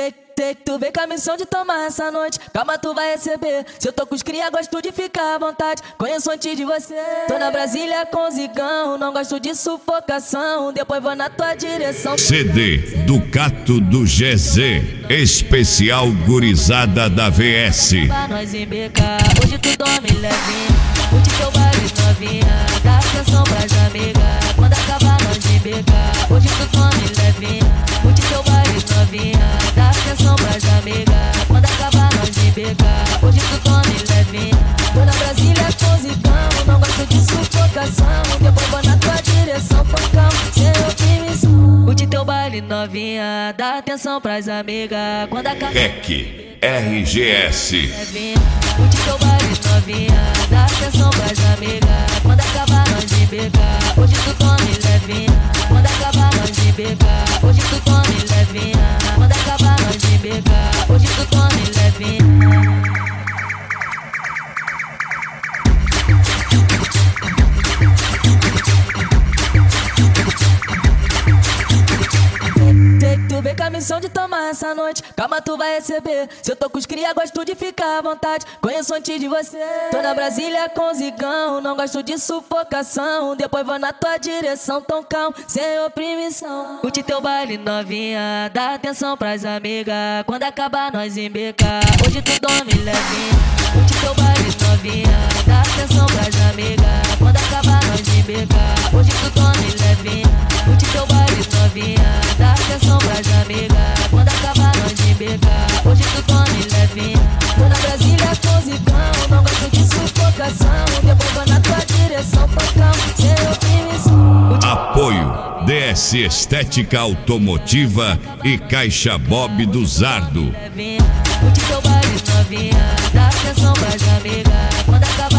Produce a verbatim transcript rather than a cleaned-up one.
Sei, sei que tu vem com a missão de tomar essa noite. Calma, tu vai receber. Se eu tô com os cria, gosto de ficar à vontade. Conheço antes de você. Tô na Brasília com zigão. Não gosto de sufocação. Depois vou na tua direção. C D do Cato do G Z. Especial gurizada da V S. Pra nós embecar. Hoje tu dorme levinho. Curte teu baile novinha. Dá atenção pras amigas. Quando acabar nós embecar. Hoje tu dorme levinho. Curte teu baile novinha. Dá atenção pras amigas. Quando acabar nós embecar. Hoje tu dorme levinho. Tô na Brasília com zigão. Não gosto de sufocação. Depois vou na tua direção. Pocão, sem oprimição. Curte teu baile novinha. Dá atenção pras amigas. Quando acabar R E C R G S. curte teu baile novinha. Dá atenção pras amigas. Quando acabar nós embecar. Hoje tu tome levinha. Quando acabar nós embecar. Hoje tu tome levinha. Quando acabar nós embecar. Hoje tu tome levinha. Sei que tu vem com a missão de tomar essa noite. Calma, tu vai receber. Se eu tô com os cria, gosto de ficar à vontade. Conheço antes de você. Tô na Brasília com zigão. Não gosto de sufocação. Depois vou na tua direção. Tão calmo, sem oprimição. Curte teu baile novinha. Dá atenção pras amigas. Quando acabar nós embecar. Hoje tu dorme levinho. Curte teu baile novinha. Dá atenção pras amigas. Quando acabar nós embecar. Hoje tu dorme levinho. Curte teu baile novinha. Dá atenção pras amigas. Quando acabar nós embecar. Hoje tu dorme levinho. Tô na Brasília com zigão. Não gosto de sufocação. Depois vou na tua direção. Pocão, sem oprimição. Apoio D S Estética Automotiva e Caixa Bob do Zardo. Curte teu baile novinha. Dá atenção pras amigas. Quando acabar